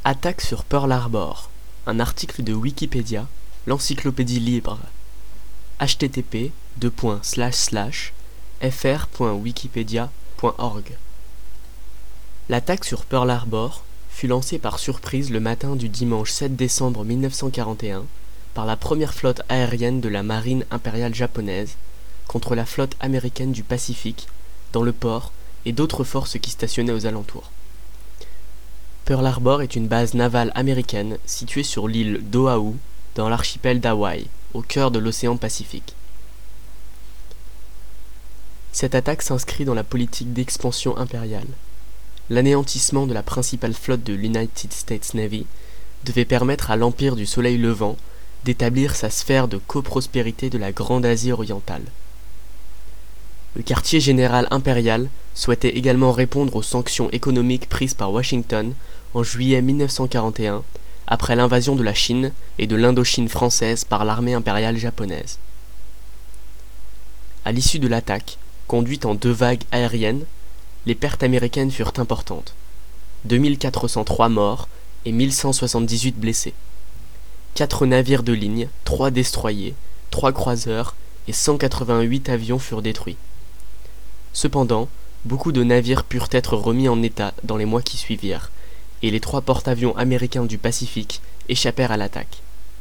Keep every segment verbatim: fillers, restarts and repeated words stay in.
Attaque sur Pearl Harbor, un article de Wikipédia, l'encyclopédie libre. h t t p deux points slash slash f r point wikipedia point org. L'attaque sur Pearl Harbor fut lancée par surprise le matin du dimanche sept décembre mille neuf cent quarante et un par la première flotte aérienne de la marine impériale japonaise contre la flotte américaine du Pacifique dans le port et d'autres forces qui stationnaient aux alentours. Pearl Harbor est une base navale américaine située sur l'île d'Oahu dans l'archipel d'Hawaï, au cœur de l'océan Pacifique. Cette attaque s'inscrit dans la politique d'expansion impériale. L'anéantissement de la principale flotte de l'United States Navy devait permettre à l'Empire du Soleil Levant d'établir sa sphère de coprospérité de la Grande Asie orientale. Le quartier général impérial souhaitait également répondre aux sanctions économiques prises par Washington en juillet mille neuf cent quarante et un après l'invasion de la Chine et de l'Indochine française par l'armée impériale japonaise. À l'issue de l'attaque, conduite en deux vagues aériennes, les pertes américaines furent importantes. deux mille quatre cent trois morts et mille cent soixante-dix-huit blessés. Quatre navires de ligne, trois destroyers, trois croiseurs et cent quatre-vingt-huit avions furent détruits. Cependant, beaucoup de navires purent être remis en état dans les mois qui suivirent, et les trois porte-avions américains du Pacifique échappèrent à l'attaque.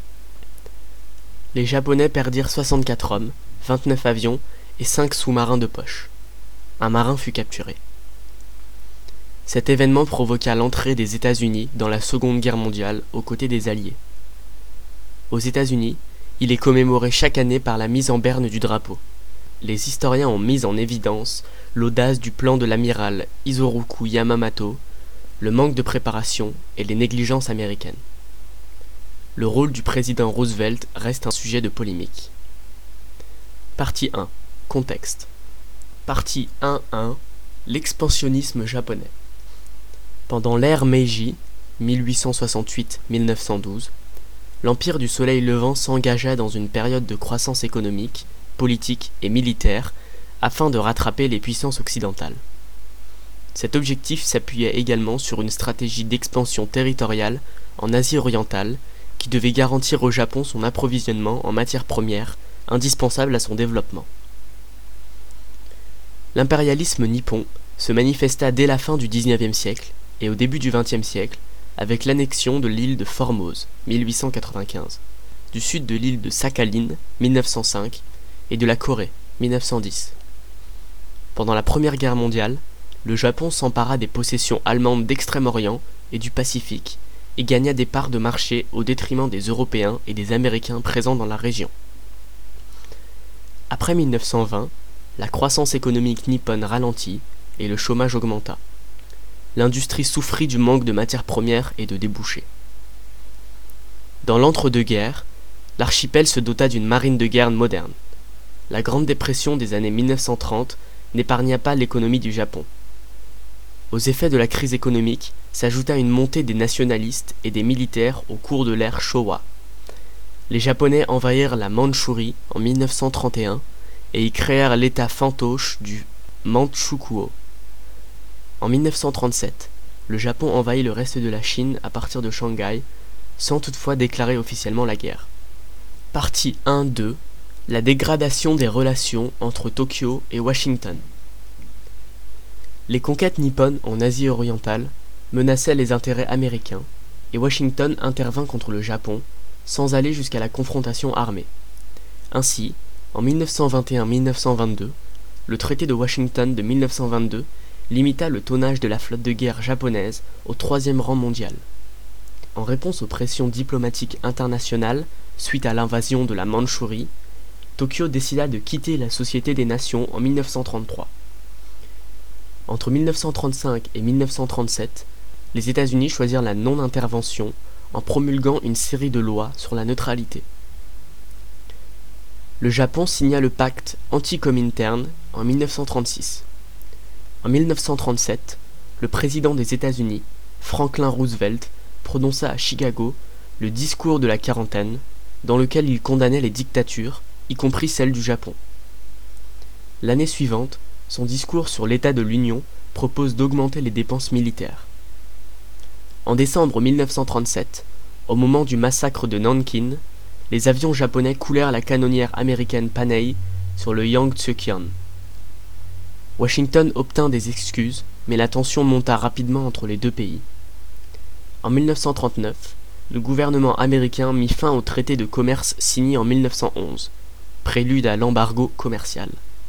Les Japonais perdirent soixante-quatre hommes, vingt-neuf avions et cinq sous-marins de poche. Un marin fut capturé. Cet événement provoqua l'entrée des États-Unis dans la Seconde Guerre mondiale aux côtés des Alliés. Aux États-Unis, il est commémoré chaque année par la mise en berne du drapeau. Les historiens ont mis en évidence l'audace du plan de l'amiral Isoroku Yamamoto, le manque de préparation et les négligences américaines. Le rôle du président Roosevelt reste un sujet de polémique. Partie un. Contexte. Partie un point un. L'expansionnisme japonais. Pendant l'ère Meiji, mille huit cent soixante-huit à mille neuf cent douze, l'Empire du Soleil Levant s'engagea dans une période de croissance économique, politique et militaire afin de rattraper les puissances occidentales. Cet objectif s'appuyait également sur une stratégie d'expansion territoriale en Asie orientale qui devait garantir au Japon son approvisionnement en matières premières indispensable à son développement. L'impérialisme nippon se manifesta dès la fin du dix-neuvième siècle et au début du vingtième siècle avec l'annexion de l'île de Formose, mille huit cent quatre-vingt-quinze, du sud de l'île de Sakhalin, mille neuf cent cinq, et de la Corée, mille neuf cent dix. Pendant la Première Guerre mondiale, le Japon s'empara des possessions allemandes d'Extrême-Orient et du Pacifique et gagna des parts de marché au détriment des Européens et des Américains présents dans la région. Après mille neuf cent vingt, la croissance économique nippone ralentit et le chômage augmenta. L'industrie souffrit du manque de matières premières et de débouchés. Dans l'entre-deux-guerres, l'archipel se dota d'une marine de guerre moderne. La Grande Dépression des années mille neuf cent trente n'épargna pas l'économie du Japon. Aux effets de la crise économique s'ajouta une montée des nationalistes et des militaires au cours de l'ère Showa. Les Japonais envahirent la Mandchourie en mille neuf cent trente et un et y créèrent l'état fantoche du Manchukuo. En mille neuf cent trente-sept, le Japon envahit le reste de la Chine à partir de Shanghai, sans toutefois déclarer officiellement la guerre. Partie un point deux. La dégradation des relations entre Tokyo et Washington. Les conquêtes nippones en Asie orientale menaçaient les intérêts américains, et Washington intervint contre le Japon, sans aller jusqu'à la confrontation armée. Ainsi, en mille neuf cent vingt et un à mille neuf cent vingt-deux, le traité de Washington de mille neuf cent vingt-deux limita le tonnage de la flotte de guerre japonaise au troisième rang mondial. En réponse aux pressions diplomatiques internationales suite à l'invasion de la Mandchourie, Tokyo décida de quitter la Société des Nations en mille neuf cent trente-trois. Entre mille neuf cent trente-cinq et mille neuf cent trente-sept, les États-Unis choisirent la non-intervention en promulguant une série de lois sur la neutralité. Le Japon signa le pacte anti-Comintern en mille neuf cent trente-six. En mille neuf cent trente-sept, le président des États-Unis, Franklin Roosevelt, prononça à Chicago le discours de la quarantaine, dans lequel il condamnait les dictatures, y compris celle du Japon. L'année suivante, son discours sur l'état de l'Union propose d'augmenter les dépenses militaires. En décembre mille neuf cent trente-sept, au moment du massacre de Nankin, les avions japonais coulèrent la canonnière américaine Panay sur le Yangtze-kiang. Washington obtint des excuses, mais la tension monta rapidement entre les deux pays. En mille neuf cent trente-neuf, le gouvernement américain mit fin au traité de commerce signé en mille neuf cent onze, prélude à l'embargo commercial.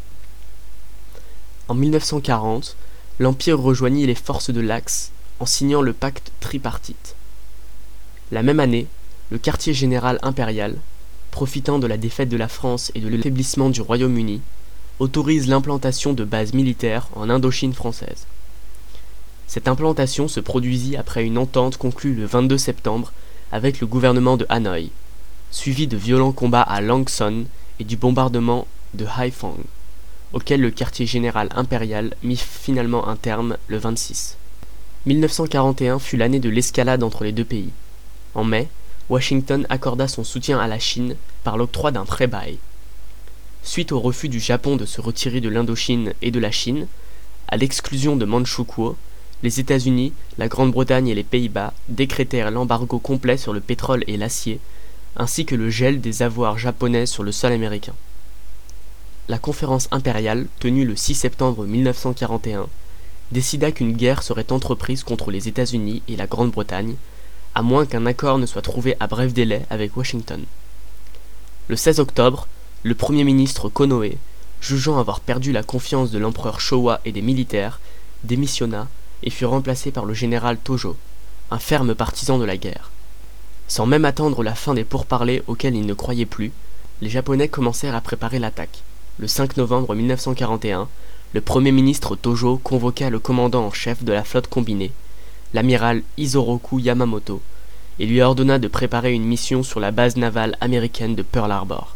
En mille neuf cent quarante, l'Empire rejoignit les forces de l'Axe en signant le pacte tripartite. La même année, le quartier général impérial, profitant de la défaite de la France et de l'affaiblissement du Royaume-Uni, autorise l'implantation de bases militaires en Indochine française. Cette implantation se produisit après une entente conclue le vingt-deux septembre avec le gouvernement de Hanoï, suivie de violents combats à Lang Son et du bombardement de Haiphong, auquel le quartier général impérial mit finalement un terme le vingt-six. mille neuf cent quarante et un fut l'année de l'escalade entre les deux pays. En mai, Washington accorda son soutien à la Chine par l'octroi d'un prêt-bail. Suite au refus du Japon de se retirer de l'Indochine et de la Chine, à l'exclusion de Manchukuo, les États-Unis, la Grande-Bretagne et les Pays-Bas décrétèrent l'embargo complet sur le pétrole et l'acier, ainsi que le gel des avoirs japonais sur le sol américain. La conférence impériale, tenue le six septembre mille neuf cent quarante et un, décida qu'une guerre serait entreprise contre les États-Unis et la Grande-Bretagne, à moins qu'un accord ne soit trouvé à bref délai avec Washington. Le seize octobre, le Premier ministre Konoe, jugeant avoir perdu la confiance de l'empereur Showa et des militaires, démissionna et fut remplacé par le général Tojo, un ferme partisan de la guerre. Sans même attendre la fin des pourparlers auxquels il ne croyait plus, les Japonais commencèrent à préparer l'attaque. Le cinq novembre mille neuf cent quarante et un, le Premier ministre Tojo convoqua le commandant en chef de la flotte combinée, l'amiral Isoroku Yamamoto, et lui ordonna de préparer une mission sur la base navale américaine de Pearl Harbor.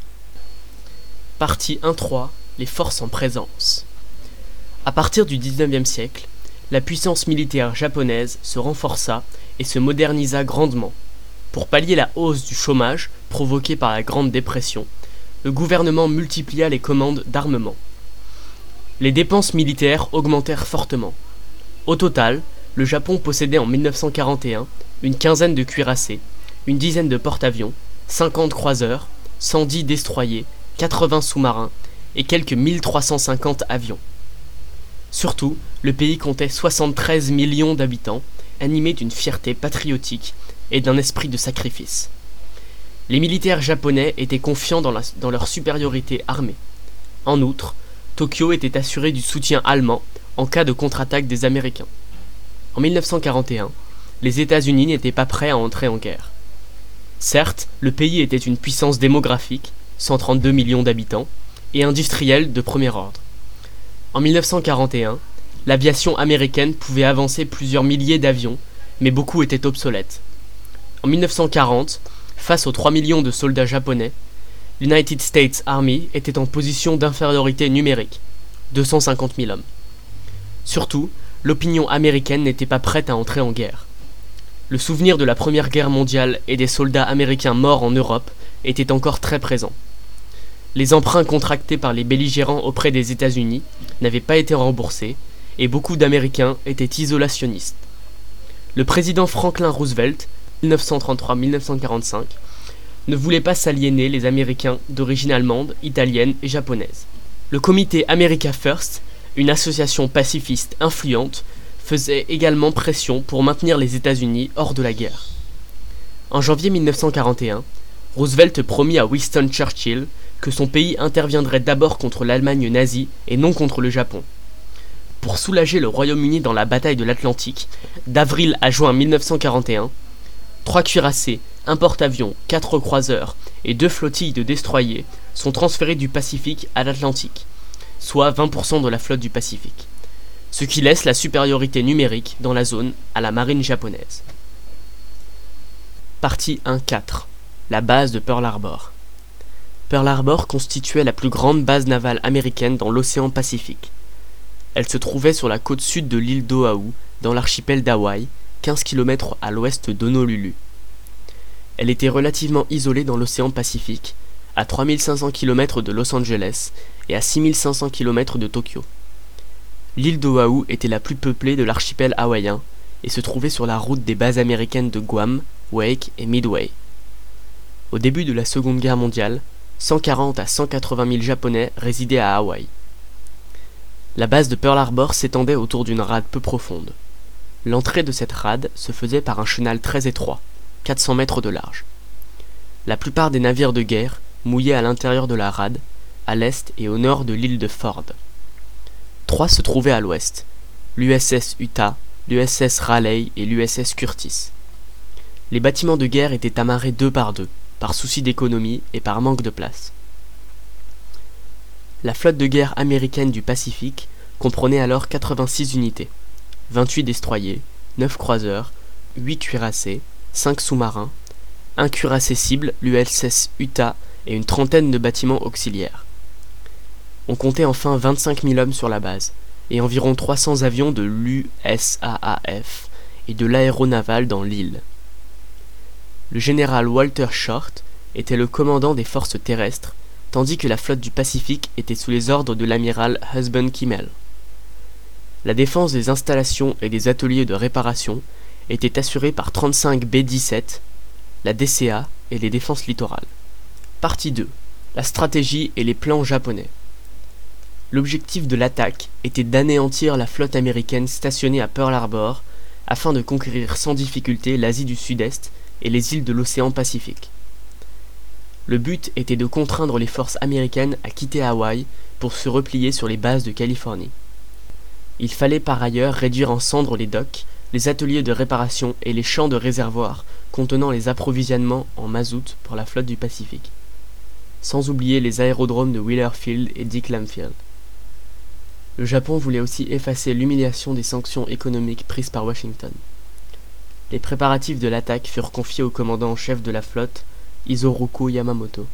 Partie un trois. Les forces en présence. À partir du dix-neuvième siècle, la puissance militaire japonaise se renforça et se modernisa grandement. Pour pallier la hausse du chômage provoquée par la Grande Dépression, le gouvernement multiplia les commandes d'armement. Les dépenses militaires augmentèrent fortement. Au total, le Japon possédait en mille neuf cent quarante et un une quinzaine de cuirassés, une dizaine de porte-avions, cinquante croiseurs, cent dix destroyers, quatre-vingts sous-marins et quelques mille trois cent cinquante avions. Surtout, le pays comptait soixante-treize millions d'habitants, animés d'une fierté patriotique et d'un esprit de sacrifice. Les militaires japonais étaient confiants dans, la, dans leur supériorité armée. En outre, Tokyo était assuré du soutien allemand en cas de contre-attaque des Américains. En mille neuf cent quarante et un, les États-Unis n'étaient pas prêts à entrer en guerre. Certes, le pays était une puissance démographique, cent trente-deux millions d'habitants, et industrielle de premier ordre. En mille neuf cent quarante et un, l'aviation américaine pouvait avancer plusieurs milliers d'avions, mais beaucoup étaient obsolètes. En mille neuf cent quarante, face aux trois millions de soldats japonais, l'United States Army était en position d'infériorité numérique, deux cent cinquante mille hommes. Surtout, l'opinion américaine n'était pas prête à entrer en guerre. Le souvenir de la Première Guerre mondiale et des soldats américains morts en Europe était encore très présent. Les emprunts contractés par les belligérants auprès des États-Unis n'avaient pas été remboursés et beaucoup d'Américains étaient isolationnistes. Le président Franklin Roosevelt, mille neuf cent trente-trois à mille neuf cent quarante-cinq, ne voulait pas s'aliéner les Américains d'origine allemande, italienne et japonaise. Le comité America First, une association pacifiste influente, faisait également pression pour maintenir les États-Unis hors de la guerre. En janvier mille neuf cent quarante et un, Roosevelt promit à Winston Churchill que son pays interviendrait d'abord contre l'Allemagne nazie et non contre le Japon. Pour soulager le Royaume-Uni dans la bataille de l'Atlantique, d'avril à juin mille neuf cent quarante et un, trois cuirassés, un porte-avions, quatre croiseurs et deux flottilles de destroyers sont transférés du Pacifique à l'Atlantique, soit vingt pour cent de la flotte du Pacifique, ce qui laisse la supériorité numérique dans la zone à la marine japonaise. Partie un quatre. La base de Pearl Harbor. Pearl Harbor constituait la plus grande base navale américaine dans l'océan Pacifique. Elle se trouvait sur la côte sud de l'île d'Oahu, dans l'archipel d'Hawaï, quinze kilomètres à l'ouest d'Honolulu. Elle était relativement isolée dans l'océan Pacifique, à trois mille cinq cents kilomètres de Los Angeles et à six mille cinq cents kilomètres de Tokyo. L'île d'Oahu était la plus peuplée de l'archipel hawaïen et se trouvait sur la route des bases américaines de Guam, Wake et Midway. Au début de la Seconde Guerre mondiale, cent quarante à cent quatre-vingt mille Japonais résidaient à Hawaï. La base de Pearl Harbor s'étendait autour d'une rade peu profonde. L'entrée de cette rade se faisait par un chenal très étroit, quatre cents mètres de large. La plupart des navires de guerre mouillaient à l'intérieur de la rade, à l'est et au nord de l'île de Ford. Trois se trouvaient à l'ouest, l'U S S Utah, l'U S S Raleigh et l'U S S Curtis. Les bâtiments de guerre étaient amarrés deux par deux, par souci d'économie et par manque de place. La flotte de guerre américaine du Pacifique comprenait alors quatre-vingt-six unités, vingt-huit destroyers, neuf croiseurs, huit cuirassés, cinq sous-marins, un cuirassé cible, l'U S S Utah et une trentaine de bâtiments auxiliaires. On comptait enfin vingt-cinq mille hommes sur la base, et environ trois cents avions de l'U S A A F et de l'aéronaval dans l'île. Le général Walter Short était le commandant des forces terrestres, tandis que la flotte du Pacifique était sous les ordres de l'amiral Husband Kimmel. La défense des installations et des ateliers de réparation était assurée par trente-cinq B dix-sept, la D C A et les défenses littorales. Partie deux. La stratégie et les plans japonais. L'objectif de l'attaque était d'anéantir la flotte américaine stationnée à Pearl Harbor afin de conquérir sans difficulté l'Asie du Sud-Est et les îles de l'océan Pacifique. Le but était de contraindre les forces américaines à quitter Hawaï pour se replier sur les bases de Californie. Il fallait par ailleurs réduire en cendres les docks, les ateliers de réparation et les champs de réservoirs contenant les approvisionnements en mazout pour la flotte du Pacifique, sans oublier les aérodromes de Wheeler Field et Dick Lamfield. Le Japon voulait aussi effacer l'humiliation des sanctions économiques prises par Washington. Les préparatifs de l'attaque furent confiés au commandant en chef de la flotte, Isoroku Yamamoto.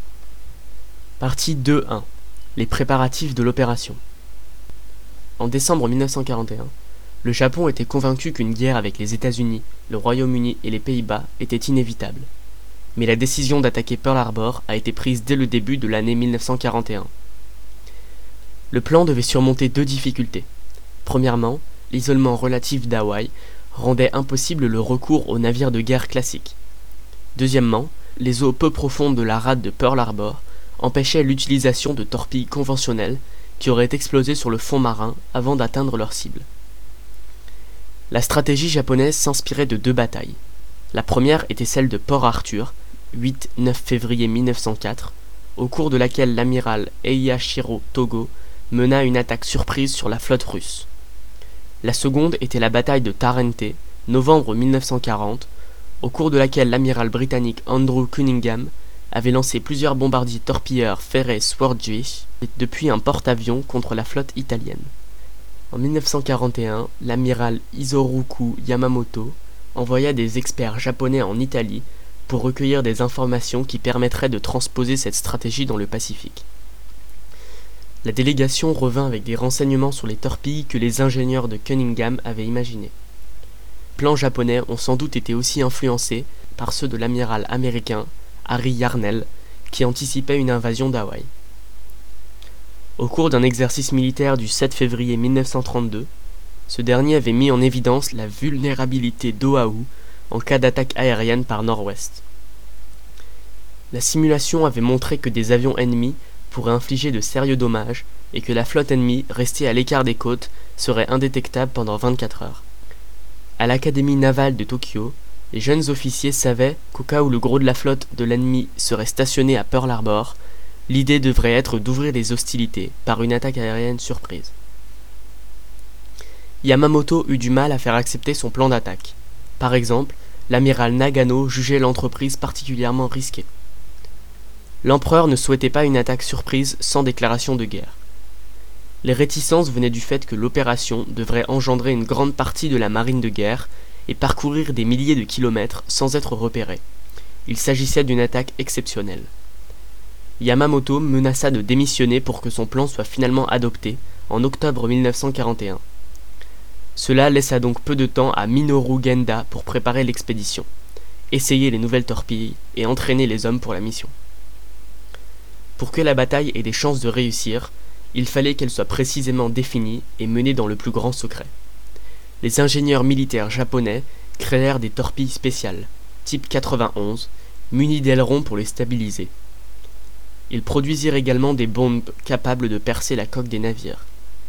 Partie deux point un. Les préparatifs de l'opération. En décembre mille neuf cent quarante et un, le Japon était convaincu qu'une guerre avec les États-Unis, le Royaume-Uni et les Pays-Bas était inévitable. Mais la décision d'attaquer Pearl Harbor a été prise dès le début de l'année mille neuf cent quarante et un. Le plan devait surmonter deux difficultés. Premièrement, l'isolement relatif d'Hawaï rendait impossible le recours aux navires de guerre classiques. Deuxièmement, les eaux peu profondes de la rade de Pearl Harbor empêchaient l'utilisation de torpilles conventionnelles qui auraient explosé sur le fond marin avant d'atteindre leur cible. La stratégie japonaise s'inspirait de deux batailles. La première était celle de Port Arthur, huit neuf février mille neuf cent quatre, au cours de laquelle l'amiral Eiyashiro Togo mena une attaque surprise sur la flotte russe. La seconde était la bataille de Tarente, novembre mille neuf cent quarante, au cours de laquelle l'amiral britannique Andrew Cunningham avait lancé plusieurs bombardiers torpilleurs Fairey Swordfish depuis un porte-avions contre la flotte italienne. En mille neuf cent quarante et un, l'amiral Isoroku Yamamoto envoya des experts japonais en Italie pour recueillir des informations qui permettraient de transposer cette stratégie dans le Pacifique. La délégation revint avec des renseignements sur les torpilles que les ingénieurs de Cunningham avaient imaginées. Les plans japonais ont sans doute été aussi influencés par ceux de l'amiral américain Harry Yarnell, qui anticipait une invasion d'Hawaï. Au cours d'un exercice militaire du sept février mille neuf cent trente-deux, ce dernier avait mis en évidence la vulnérabilité d'Oahu en cas d'attaque aérienne par nord-ouest. La simulation avait montré que des avions ennemis pourraient infliger de sérieux dommages et que la flotte ennemie, restée à l'écart des côtes, serait indétectable pendant vingt-quatre heures. À l'académie navale de Tokyo, les jeunes officiers savaient qu'au cas où le gros de la flotte de l'ennemi serait stationné à Pearl Harbor, l'idée devrait être d'ouvrir les hostilités par une attaque aérienne surprise. Yamamoto eut du mal à faire accepter son plan d'attaque. Par exemple, l'amiral Nagano jugeait l'entreprise particulièrement risquée. L'empereur ne souhaitait pas une attaque surprise sans déclaration de guerre. Les réticences venaient du fait que l'opération devrait engendrer une grande partie de la marine de guerre et parcourir des milliers de kilomètres sans être repérée. Il s'agissait d'une attaque exceptionnelle. Yamamoto menaça de démissionner pour que son plan soit finalement adopté en octobre mille neuf cent quarante et un. Cela laissa donc peu de temps à Minoru Genda pour préparer l'expédition, essayer les nouvelles torpilles et entraîner les hommes pour la mission. Pour que la bataille ait des chances de réussir, il fallait qu'elle soit précisément définie et menée dans le plus grand secret. les ingénieurs militaires japonais créèrent des torpilles spéciales, type quatre-vingt-onze, munies d'ailerons pour les stabiliser. Ils produisirent également des bombes capables de percer la coque des navires.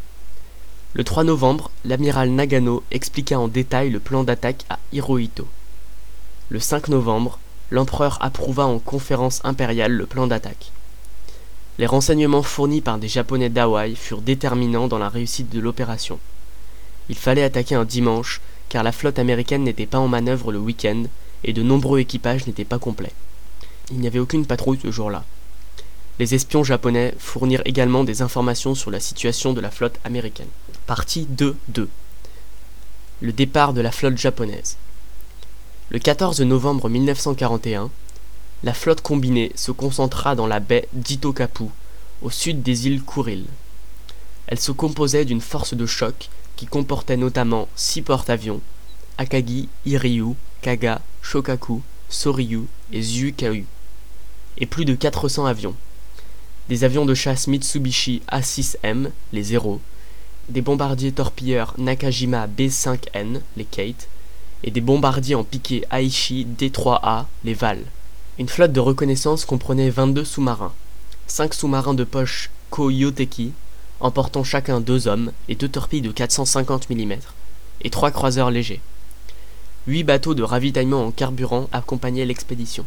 Le trois novembre, l'amiral Nagano expliqua en détail le plan d'attaque à Hirohito. Le cinq novembre, l'empereur approuva en conférence impériale le plan d'attaque. Les renseignements fournis par des Japonais d'Hawaï furent déterminants dans la réussite de l'opération. Il fallait attaquer un dimanche, car la flotte américaine n'était pas en manœuvre le week-end et de nombreux équipages n'étaient pas complets. Il n'y avait aucune patrouille ce jour-là. Les espions japonais fournirent également des informations sur la situation de la flotte américaine. Partie deux deux. Le départ de la flotte japonaise. Le quatorze novembre mille neuf cent quarante et un, la flotte combinée se concentra dans la baie d'Itokapu, au sud des îles Kuril. Elle se composait d'une force de choc qui comportait notamment six porte-avions, Akagi, Hiryu, Kaga, Shokaku, Soryu et Zyukaku, et plus de quatre cents avions. Des avions de chasse Mitsubishi A six M, les Zero, des bombardiers torpilleurs Nakajima B cinq N, les Kate, et des bombardiers en piqué Aichi D trois A, les Val. Une flotte de reconnaissance comprenait vingt-deux sous-marins, cinq sous-marins de poche Koyoteki, emportant chacun deux hommes et deux torpilles de quatre cent cinquante millimètres, et trois croiseurs légers. Huit bateaux de ravitaillement en carburant accompagnaient l'expédition.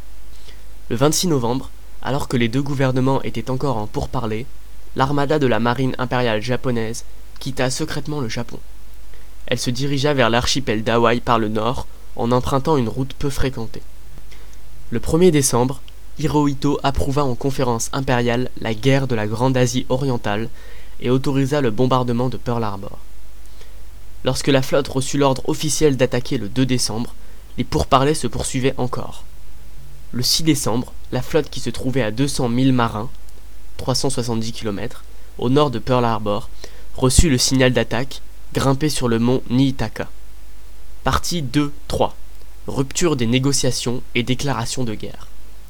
Le vingt-six novembre, alors que les deux gouvernements étaient encore en pourparlers, l'armada de la marine impériale japonaise quitta secrètement le Japon. Elle se dirigea vers l'archipel d'Hawaï par le nord, en empruntant une route peu fréquentée. Le premier décembre, Hirohito approuva en conférence impériale la guerre de la Grande Asie orientale et autorisa le bombardement de Pearl Harbor. Lorsque la flotte reçut l'ordre officiel d'attaquer le deux décembre, les pourparlers se poursuivaient encore. Le six décembre, la flotte qui se trouvait à deux cents milles marins, trois cent soixante-dix kilomètres, au nord de Pearl Harbor, reçut le signal d'attaque, grimpé sur le mont Niitaka. Partie deux trois. Rupture des négociations et déclaration de guerre.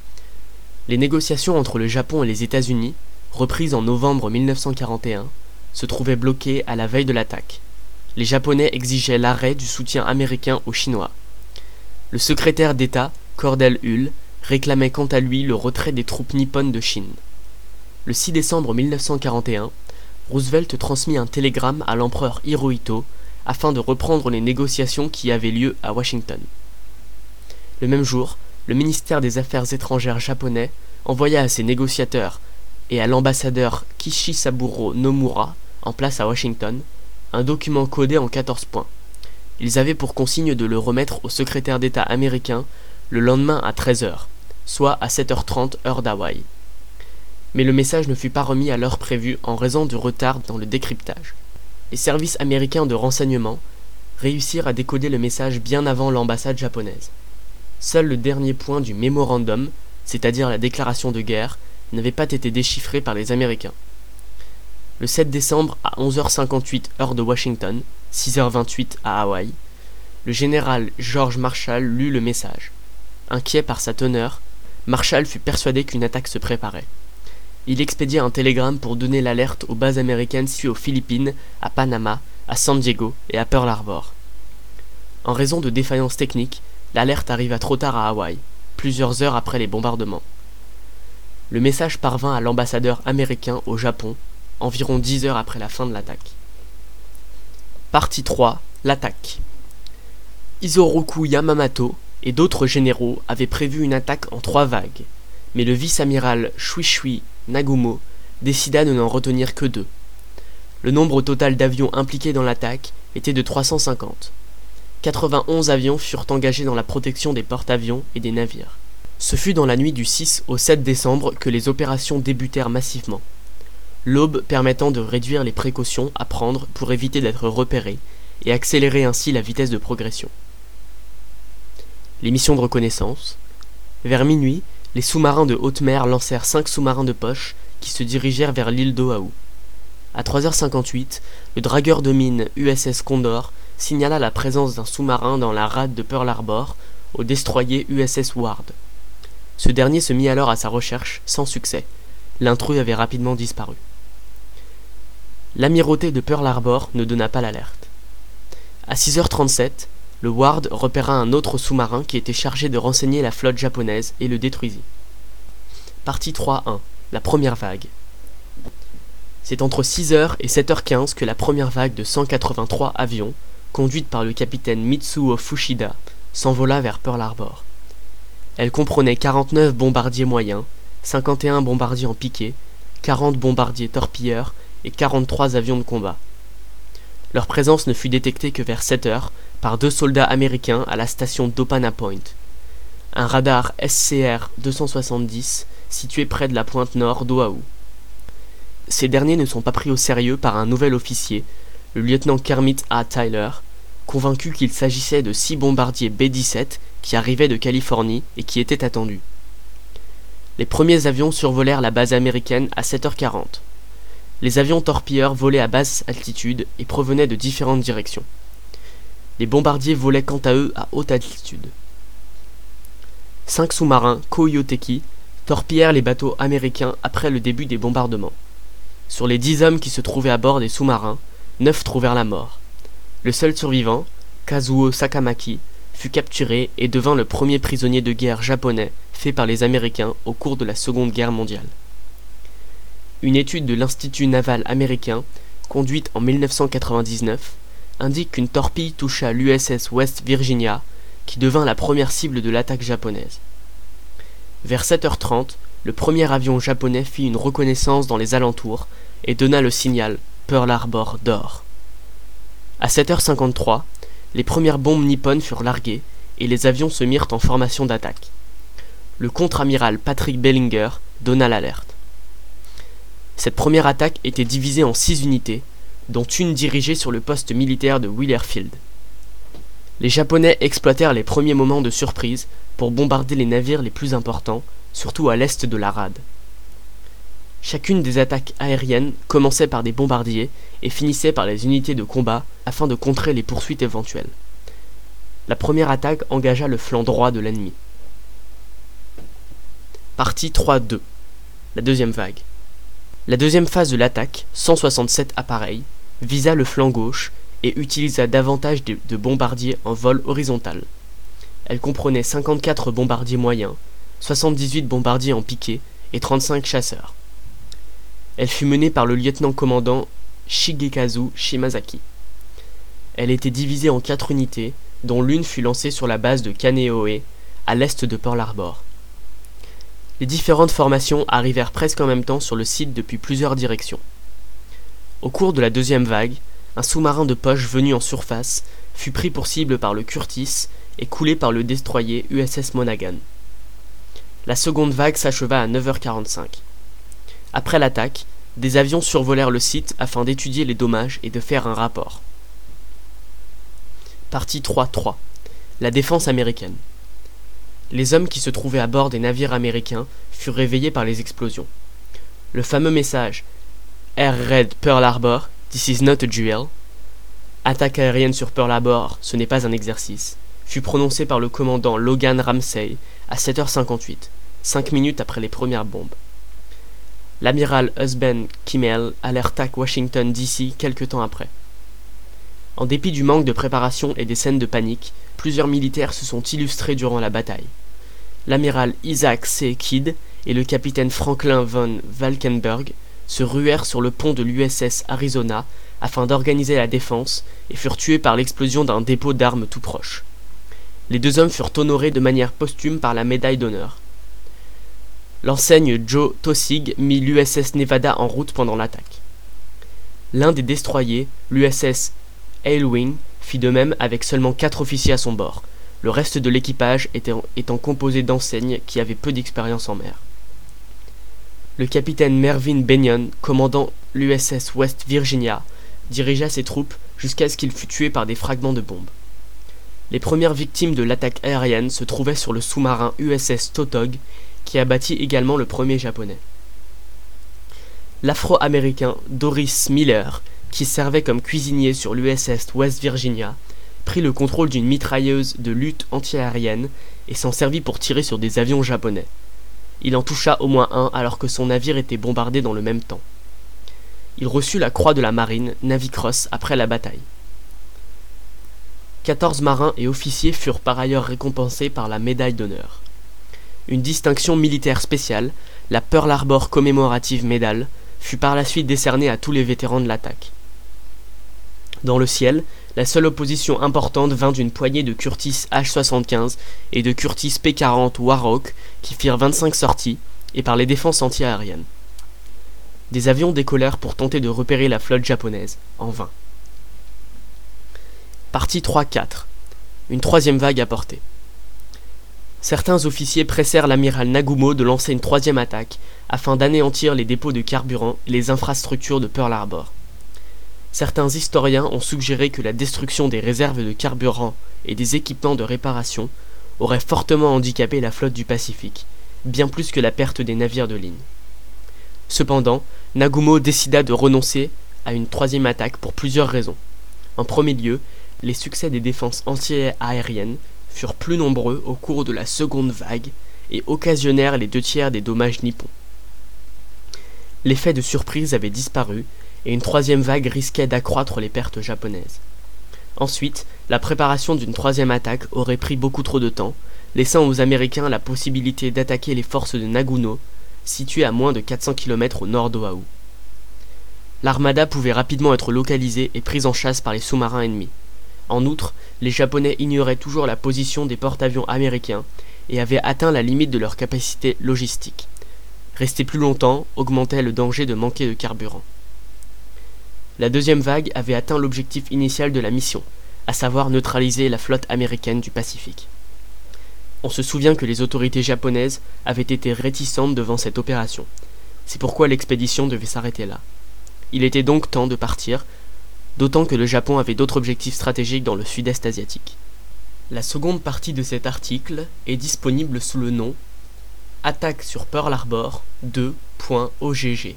Les négociations entre le Japon et les États-Unis, reprises en novembre mille neuf cent quarante et un, se trouvaient bloquées à la veille de l'attaque. Les Japonais exigeaient l'arrêt du soutien américain aux Chinois. Le secrétaire d'État, Cordell Hull, réclamait quant à lui le retrait des troupes nippones de Chine. Le six décembre mille neuf cent quarante et un, Roosevelt transmit un télégramme à l'empereur Hirohito afin de reprendre les négociations qui avaient lieu à Washington. Le même jour, le ministère des Affaires étrangères japonais envoya à ses négociateurs et à l'ambassadeur Kishisaburo Nomura, en place à Washington, un document codé en quatorze points. Ils avaient pour consigne de le remettre au secrétaire d'État américain le lendemain à treize heures, soit à sept heures trente heure d'Hawaï. Mais le message ne fut pas remis à l'heure prévue en raison du retard dans le décryptage. Les services américains de renseignement réussirent à décoder le message bien avant l'ambassade japonaise. Seul le dernier point du mémorandum, c'est-à-dire la déclaration de guerre, n'avait pas été déchiffré par les Américains. Le sept décembre à onze heures cinquante-huit heure de Washington, six heures vingt-huit à Hawaï, le général George Marshall lut le message. Inquiet par sa teneur, Marshall fut persuadé qu'une attaque se préparait. Il expédia un télégramme pour donner l'alerte aux bases américaines situées aux Philippines, à Panama, à San Diego et à Pearl Harbor. En raison de défaillances techniques, l'alerte arriva trop tard à Hawaï, plusieurs heures après les bombardements. Le message parvint à l'ambassadeur américain au Japon, environ dix heures après la fin de l'attaque. Partie trois. L'attaque. Isoroku Yamamoto et d'autres généraux avaient prévu une attaque en trois vagues, mais le vice-amiral Shuichi Nagumo décida de n'en retenir que deux. Le nombre total d'avions impliqués dans l'attaque était de trois cent cinquante. quatre-vingt-onze avions furent engagés dans la protection des porte-avions et des navires. Ce fut dans la nuit du six au sept décembre que les opérations débutèrent massivement. L'aube permettant de réduire les précautions à prendre pour éviter d'être repérés et accélérer ainsi la vitesse de progression. Les missions de reconnaissance. Vers minuit, les sous-marins de haute mer lancèrent cinq sous-marins de poche qui se dirigèrent vers l'île d'Oahu. À trois heures cinquante-huit, le dragueur de mine U S S Condor signala la présence d'un sous-marin dans la rade de Pearl Harbor au destroyer U S S Ward. Ce dernier se mit alors à sa recherche, sans succès. L'intrus avait rapidement disparu. L'amirauté de Pearl Harbor ne donna pas l'alerte. À six heures trente-sept, le Ward repéra un autre sous-marin qui était chargé de renseigner la flotte japonaise et le détruisit. Partie trois un. La première vague. C'est entre six heures et sept heures quinze que la première vague de cent quatre-vingt-trois avions, conduite par le capitaine Mitsuo Fuchida, s'envola vers Pearl Harbor. Elle comprenait quarante-neuf bombardiers moyens, cinquante et un bombardiers en piqué, quarante bombardiers torpilleurs et quarante-trois avions de combat. Leur présence ne fut détectée que vers sept heures par deux soldats américains à la station d'Opana Point. Un radar S C R deux cent soixante-dix situé près de la pointe nord d'Oahu. Ces derniers ne sont pas pris au sérieux par un nouvel officier, le lieutenant Kermit A. Tyler, convaincu qu'il s'agissait de six bombardiers B dix-sept qui arrivaient de Californie et qui étaient attendus. Les premiers avions survolèrent la base américaine à sept heures quarante. Les avions torpilleurs volaient à basse altitude et provenaient de différentes directions. Les bombardiers volaient quant à eux à haute altitude. Cinq sous-marins Koyoteki torpillèrent les bateaux américains après le début des bombardements. Sur les dix hommes qui se trouvaient à bord des sous-marins, neuf trouvèrent la mort. Le seul survivant, Kazuo Sakamaki, fut capturé et devint le premier prisonnier de guerre japonais fait par les Américains au cours de la Seconde Guerre mondiale. Une étude de l'Institut naval américain, conduite en mille neuf cent quatre-vingt-dix-neuf, indique qu'une torpille toucha l'U S S West Virginia, qui devint la première cible de l'attaque japonaise. Vers sept heures trente, le premier avion japonais fit une reconnaissance dans les alentours et donna le signal Pearl Harbor dort. À sept heures cinquante-trois, les premières bombes nippones furent larguées et les avions se mirent en formation d'attaque. Le contre-amiral Patrick Bellinger donna l'alerte. Cette première attaque était divisée en six unités, dont une dirigée sur le poste militaire de Wheeler Field. Les Japonais exploitèrent les premiers moments de surprise pour bombarder les navires les plus importants, surtout à l'est de la rade. Chacune des attaques aériennes commençait par des bombardiers et finissait par les unités de combat afin de contrer les poursuites éventuelles. La première attaque engagea le flanc droit de l'ennemi. Partie trois deux. La deuxième vague. La deuxième phase de l'attaque, cent soixante-sept appareils, visa le flanc gauche et utilisa davantage de, de bombardiers en vol horizontal. Elle comprenait cinquante-quatre bombardiers moyens, soixante-dix-huit bombardiers en piqué et trente-cinq chasseurs. Elle fut menée par le lieutenant-commandant Shigekazu Shimazaki. Elle était divisée en quatre unités, dont l'une fut lancée sur la base de Kaneohe, à l'est de Pearl Harbor. Les différentes formations arrivèrent presque en même temps sur le site depuis plusieurs directions. Au cours de la deuxième vague, un sous-marin de poche venu en surface fut pris pour cible par le Curtis et coulé par le destroyer U S S Monaghan. La seconde vague s'acheva à neuf heures quarante-cinq. Après l'attaque, des avions survolèrent le site afin d'étudier les dommages et de faire un rapport. Partie trois trois. La défense américaine. Les hommes qui se trouvaient à bord des navires américains furent réveillés par les explosions. Le fameux message « Air Raid Pearl Harbor, this is not a drill » « Attaque aérienne sur Pearl Harbor, ce n'est pas un exercice » fut prononcé par le commandant Logan Ramsay à sept heures cinquante-huit, cinq minutes après les premières bombes. L'amiral Husband Kimmel alerta Washington D C quelque temps après. En dépit du manque de préparation et des scènes de panique, plusieurs militaires se sont illustrés durant la bataille. L'amiral Isaac C. Kidd et le capitaine Franklin von Valkenburg se ruèrent sur le pont de l'U S S Arizona afin d'organiser la défense et furent tués par l'explosion d'un dépôt d'armes tout proche. Les deux hommes furent honorés de manière posthume par la médaille d'honneur. L'enseigne Joe Taussig mit l'U S S Nevada en route pendant l'attaque. L'un des destroyers, l'U S S Aylwin, fit de même avec seulement quatre officiers à son bord, le reste de l'équipage étant, étant composé d'enseignes qui avaient peu d'expérience en mer. Le capitaine Mervyn Bennion, commandant l'U S S West Virginia, dirigea ses troupes jusqu'à ce qu'il fût tué par des fragments de bombes. Les premières victimes de l'attaque aérienne se trouvaient sur le sous-marin U S S Tautog, qui abattit également le premier japonais. L'Afro-américain Doris Miller, qui servait comme cuisinier sur l'U S S West Virginia, prit le contrôle d'une mitrailleuse de lutte antiaérienne et s'en servit pour tirer sur des avions japonais. Il en toucha au moins un alors que son navire était bombardé dans le même temps. Il reçut la croix de la marine, Navy Cross, après la bataille. quatorze marins et officiers furent par ailleurs récompensés par la médaille d'honneur. Une distinction militaire spéciale, la Pearl Harbor Commemorative Medal, fut par la suite décernée à tous les vétérans de l'attaque. Dans le ciel, la seule opposition importante vint d'une poignée de Curtiss H soixante-quinze et de Curtiss P quarante Warhawk qui firent vingt-cinq sorties, et par les défenses anti-aériennes. Des avions décollèrent pour tenter de repérer la flotte japonaise, en vain. Partie trois quatre. Une troisième vague apportée. Certains officiers pressèrent l'amiral Nagumo de lancer une troisième attaque afin d'anéantir les dépôts de carburant et les infrastructures de Pearl Harbor. Certains historiens ont suggéré que la destruction des réserves de carburant et des équipements de réparation aurait fortement handicapé la flotte du Pacifique, bien plus que la perte des navires de ligne. Cependant, Nagumo décida de renoncer à une troisième attaque pour plusieurs raisons. En premier lieu, les succès des défenses anti-aériennes furent plus nombreux au cours de la seconde vague et occasionnèrent les deux tiers des dommages nippons. L'effet de surprise avait disparu et une troisième vague risquait d'accroître les pertes japonaises. Ensuite, la préparation d'une troisième attaque aurait pris beaucoup trop de temps, laissant aux Américains la possibilité d'attaquer les forces de Nagumo, situées à moins de quatre cents kilomètres au nord d'Oahu. L'armada pouvait rapidement être localisée et prise en chasse par les sous-marins ennemis. En outre, les Japonais ignoraient toujours la position des porte-avions américains et avaient atteint la limite de leur capacité logistique. Rester plus longtemps augmentait le danger de manquer de carburant. La deuxième vague avait atteint l'objectif initial de la mission, à savoir neutraliser la flotte américaine du Pacifique. On se souvient que les autorités japonaises avaient été réticentes devant cette opération. C'est pourquoi l'expédition devait s'arrêter là. Il était donc temps de partir, d'autant que le Japon avait d'autres objectifs stratégiques dans le sud-est asiatique. La seconde partie de cet article est disponible sous le nom Attaque sur Pearl Harbor deux point O G G.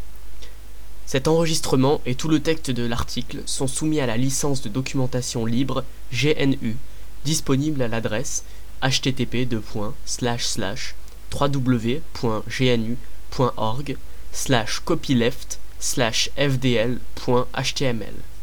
Cet enregistrement et tout le texte de l'article sont soumis à la licence de documentation libre G N U, disponible à l'adresse h t t p deux points slash slash w w w point g n u point org slash copyleft slash f d l point h t m l.